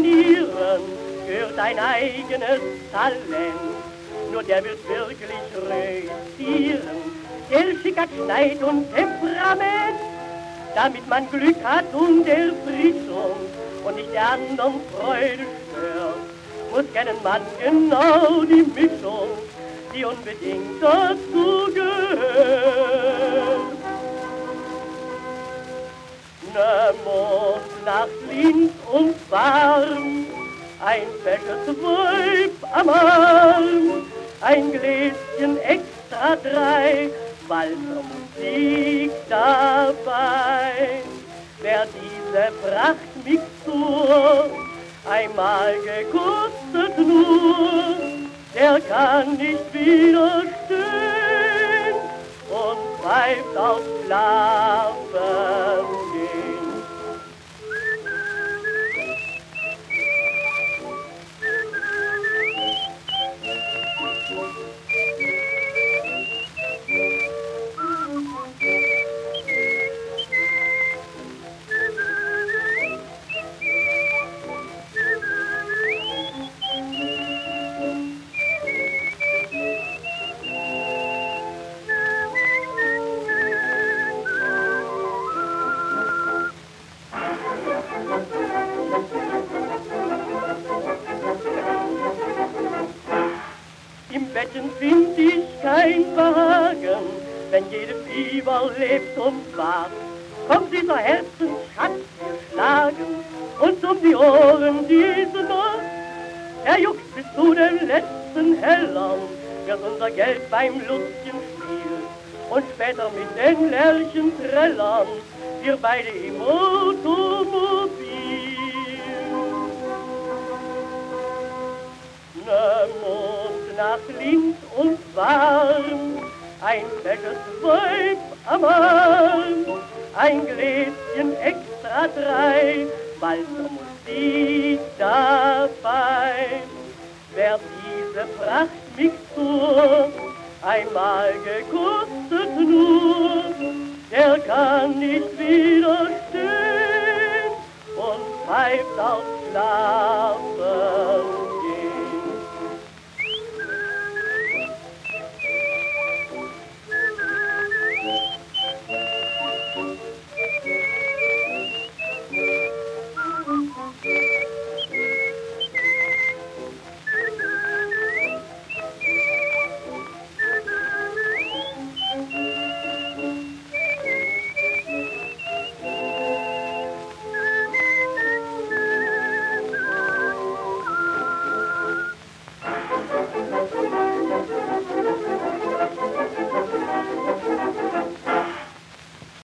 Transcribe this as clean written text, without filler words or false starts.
Manieren gehört ein eigenes Talent. Nur der wird wirklich reüssieren, der schicker Schneid und Temperament, damit man Glück hat und Erfrischung und nicht der anderen Freude stört, muss kennen man genau die Mischung, die unbedingt dazu gehört. Ne Mond nach links und warm, ein fesches Weib am Arm, ein Gläschen extra 3, Walzer Musik dabei. Wer diese Prachtmixtur einmal gekostet nur, der kann nicht widerstehen und pfeift auf Schlafen gehen. Im Betten find ich kein Behagen, wenn jede Fieber lebt und wacht. Kommt dieser Herzensschatz, wir schlagen uns um die Ohren diese Nacht. Er juckt bis zu den letzten Hellern, wird unser Geld beim Lustchenspiel. Und später mit den Lerchen trällern wir beide im Automobil. Ne Mond nach links und warm, ein fesches Weib am Arm, ein Gläschen extra 3, Walzer Musik dabei. Wer diese Prachtmixtur einmal gekostet nur, der kann nicht widerstehen und pfeift auf Schlafen.